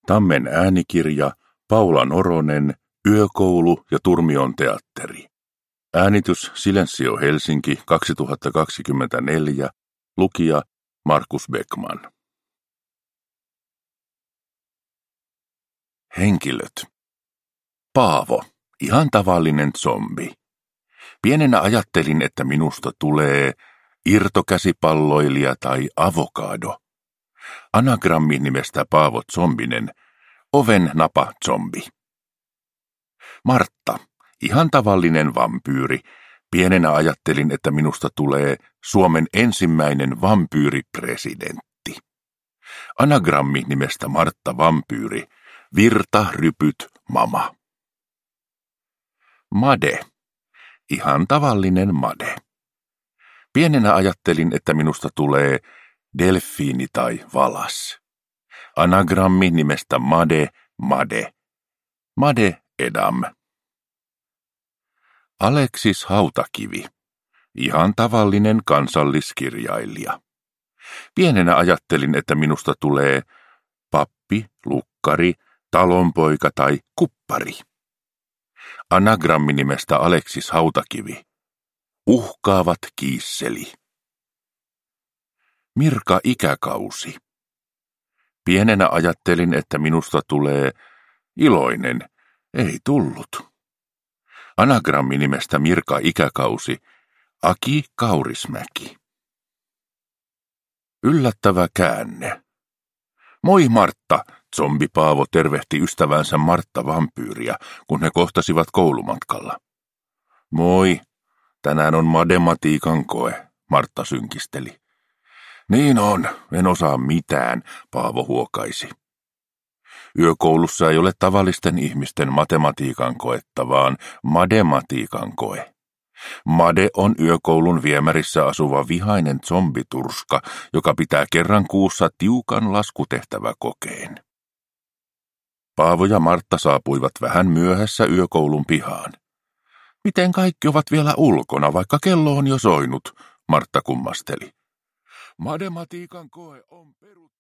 Tammen äänikirja, Paula Noronen, Yökoulu ja Turmion teatteri. Äänitys Silensio Helsinki 2024. Lukija Markus Beckman. Henkilöt. Paavo, ihan tavallinen zombi. Pienenä ajattelin, että minusta tulee irtokäsipalloilija tai avokado. Anagrammi nimestä Paavo Zombinen, oven napa zombi. Martta, ihan tavallinen vampyyri. Pienenä ajattelin, että minusta tulee Suomen ensimmäinen vampyyripresidentti. Anagrammi nimestä Martta vampyyri, virta, rypyt, mama. Made, ihan tavallinen made. Pienenä ajattelin, että minusta tulee delfiini tai valas. Anagrammi nimestä Made, Made. Made Edam. Aleksis Hautakivi. Ihan tavallinen kansalliskirjailija. Pienenä ajattelin, että minusta tulee pappi, lukkari, talonpoika tai kuppari. Anagrammi nimestä Aleksis Hautakivi. Uhkaavat kiisseli. Mirka Ikäkausi. Pienenä ajattelin, että minusta tulee iloinen. Ei tullut. Anagrammi nimestä Mirka Ikäkausi. Aki Kaurismäki. Yllättävä käänne. Moi Martta, zombi Paavo tervehti ystävänsä Martta vampyyriä, kun he kohtasivat koulumatkalla. Moi, tänään on matematiikan koe, Martta synkisteli. Niin on, en osaa mitään, Paavo huokaisi. Yökoulussa ei ole tavallisten ihmisten matematiikan koetta, vaan madematiikan koe. Made on yökoulun viemärissä asuva vihainen zombiturska, joka pitää kerran kuussa tiukan laskutehtäväkokeen. Paavo ja Martta saapuivat vähän myöhässä yökoulun pihaan. Miten kaikki ovat vielä ulkona, vaikka kello on jo soinut, Martta kummasteli. Matematiikan koe on peruttu.